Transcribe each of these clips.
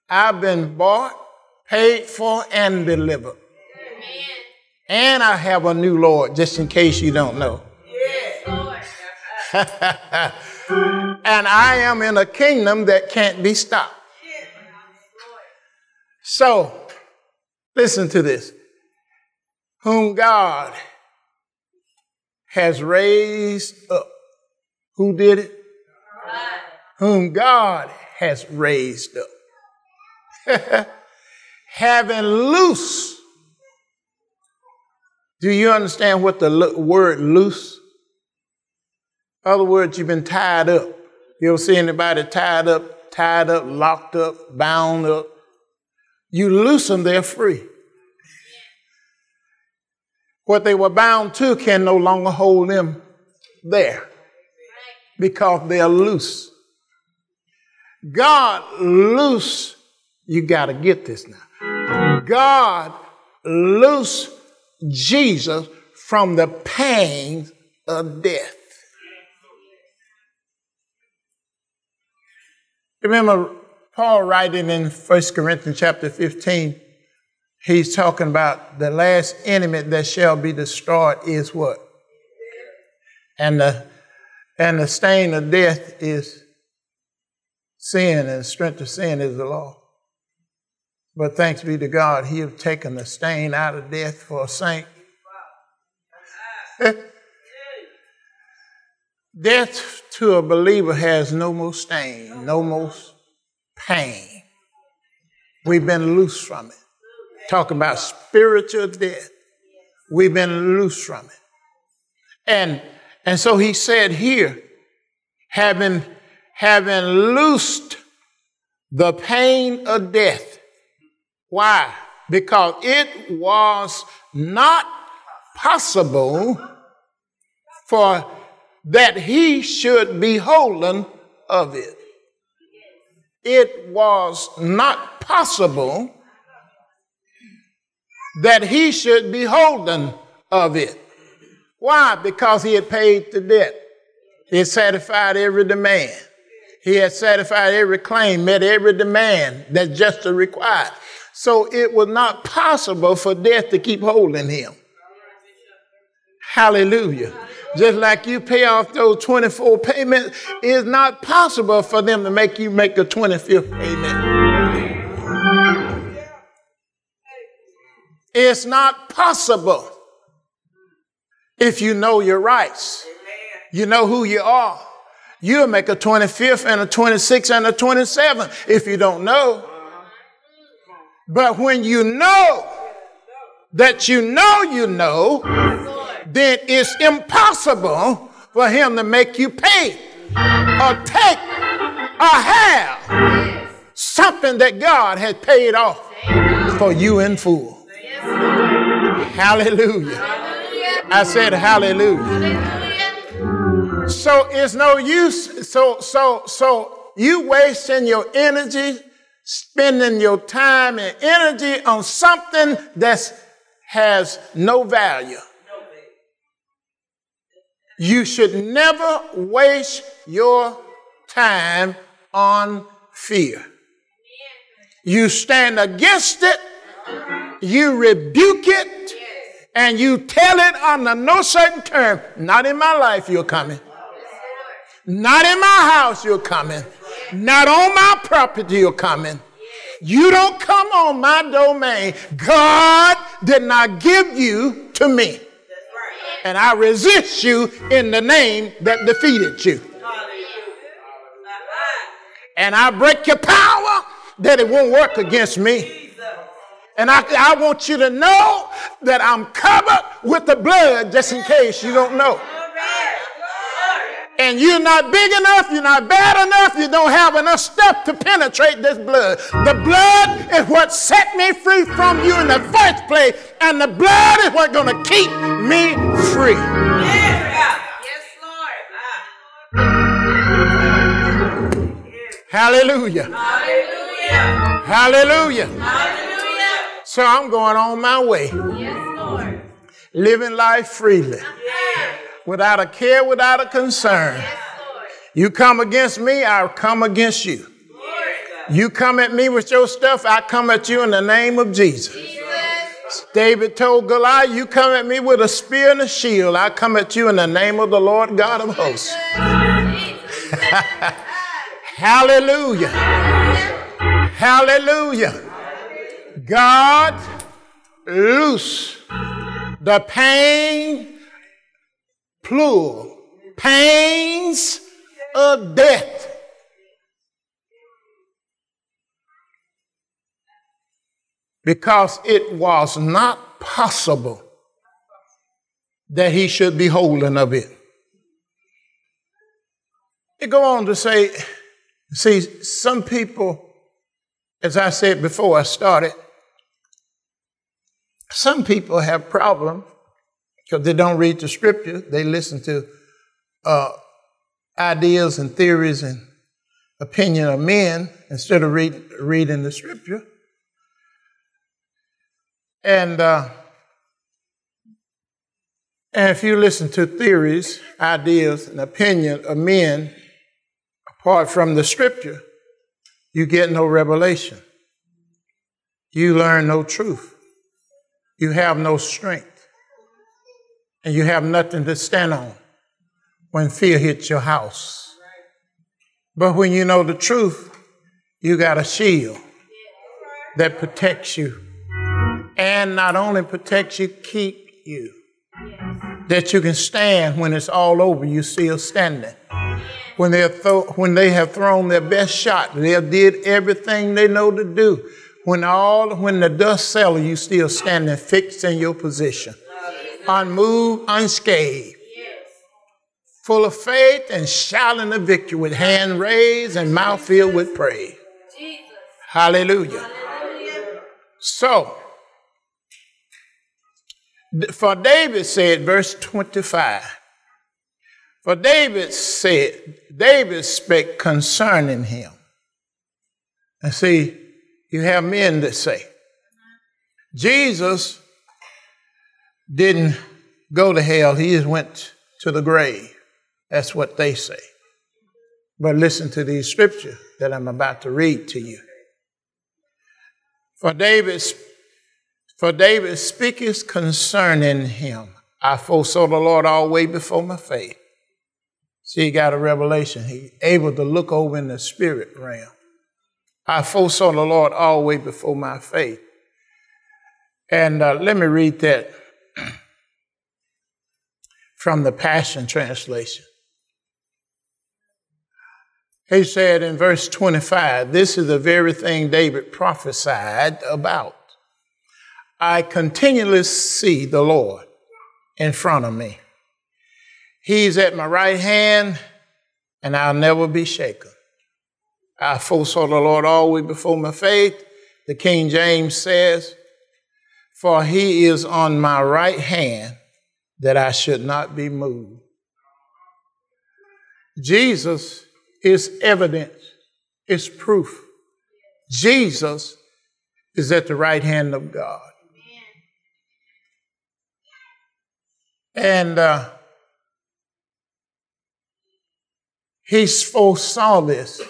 I've been bought, paid for, and delivered. Amen. And I have a new Lord, just in case you don't know. Yes, Lord. And I am in a kingdom that can't be stopped. So, listen to this. Whom God has raised up. Who did it? God. Whom God has raised up. Having loose. Do you understand what the word loose? In other words, you've been tied up. You ever see anybody tied up, locked up, bound up? You loose them, they're free. What they were bound to can no longer hold them there because they're loose. God loose. You got to get this now. God loose Jesus from the pangs of death. Remember Paul writing in 1 Corinthians chapter 15, he's talking about the last enemy that shall be destroyed is what? And the stain of death is sin, and the strength of sin is the law. But thanks be to God, he has taken the stain out of death for a saint. Death to a believer has no more stain, no more pain. We've been loose from it. Talking about spiritual death. We've been loose from it. And so he said here, having loosed the pain of death. Why? Because it was not possible for that he should be holden of it. It was not possible that he should be holden of it. Why? Because he had paid the debt. He had satisfied every demand. He had satisfied every claim, met every demand that's just required. So it was not possible for death to keep holding him. Hallelujah. Just like you pay off those 24 payments, it's not possible for them to make you make a 25th payment. It's not possible if you know your rights. You know who you are. You'll make a 25th and a 26th and a 27th if you don't know. But when you know that you know, then it's impossible for him to make you pay or take or have something that God had paid off for you in full. Hallelujah. I said hallelujah. So it's no use. So you wasting your energy, spending your time and energy on something that has no value. You should never waste your time on fear. You stand against it, you rebuke it, and you tell it under no certain term, not in my life you're coming. Not in my house you're coming. Not on my property you're coming. You don't come on my domain. God did not give you to me. And I resist you in the name that defeated you. And I break your power that it won't work against me. And I want you to know that I'm covered with the blood just in case you don't know. And you're not big enough, you're not bad enough, you don't have enough stuff to penetrate this blood. The blood is what set me free from you in the first place, and the blood is what's going to keep me free. Yes, Lord. Hallelujah. Hallelujah. Hallelujah. Hallelujah. So I'm going on my way. Yes, Lord. Living life freely. Without a care, without a concern. Yes, you come against me, I'll come against you. You come at me with your stuff, I come at you in the name of Jesus. David told Goliath, you come at me with a spear and a shield, I come at you in the name of the Lord God of hosts. Hallelujah. Hallelujah. God, loose the pain, plural, pains of death. Because it was not possible that he should be holding of it. It go on to say, see, some people, as I said before I started, some people have problems because they don't read the scripture. They listen to ideas and theories and opinion of men instead of reading the scripture. And if you listen to theories, ideas, and opinion of men apart from the scripture, you get no revelation. You learn no truth. You have no strength. And you have nothing to stand on when fear hits your house. But when you know the truth, you got a shield that protects you. And not only protects you, keep you. That you can stand when it's all over, you still standing. When they have thrown their best shot, they did everything they know to do. When the dust settles, you still standing fixed in your position. Unmoved, unscathed. Full of faith and shouting the victory with hand raised and mouth filled with praise. Hallelujah. So, for David said, verse 25, for David spake concerning him. And see, you have men that say, Jesus didn't go to hell, he just went to the grave. That's what they say. But listen to these scriptures that I'm about to read to you. For David speaketh concerning him. I foresaw the Lord always before my faith. See, he got a revelation. He able to look over in the spirit realm. I foresaw the Lord always before my faith. And let me read that from the Passion Translation. He said in verse 25, this is the very thing David prophesied about. I continually see the Lord in front of me. He's at my right hand, and I'll never be shaken. I foresaw the Lord always before my faith. The King James says, for he is on my right hand, that I should not be moved. Jesus is evidence, is proof. Jesus is at the right hand of God. And he foresaw this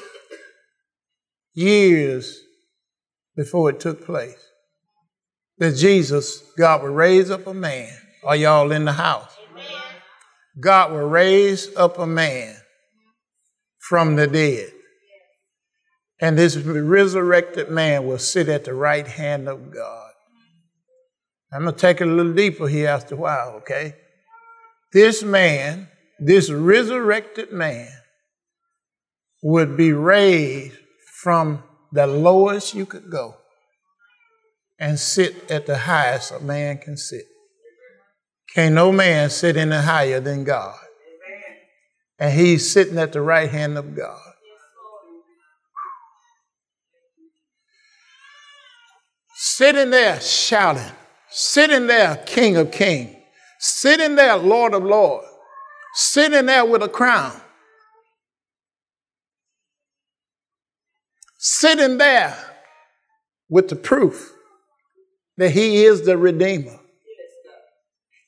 years before it took place. That Jesus, God would raise up a man. Are y'all in the house? Amen. God will raise up a man from the dead. And this resurrected man will sit at the right hand of God. I'm going to take it a little deeper here after a while, okay? This man, this resurrected man, would be raised from the lowest you could go and sit at the highest a man can sit. Can't no man sit any higher than God. And he's sitting at the right hand of God. Sitting there shouting, sitting there King of Kings, sitting there Lord of Lords, sitting there with a crown, sitting there with the proof that he is the Redeemer.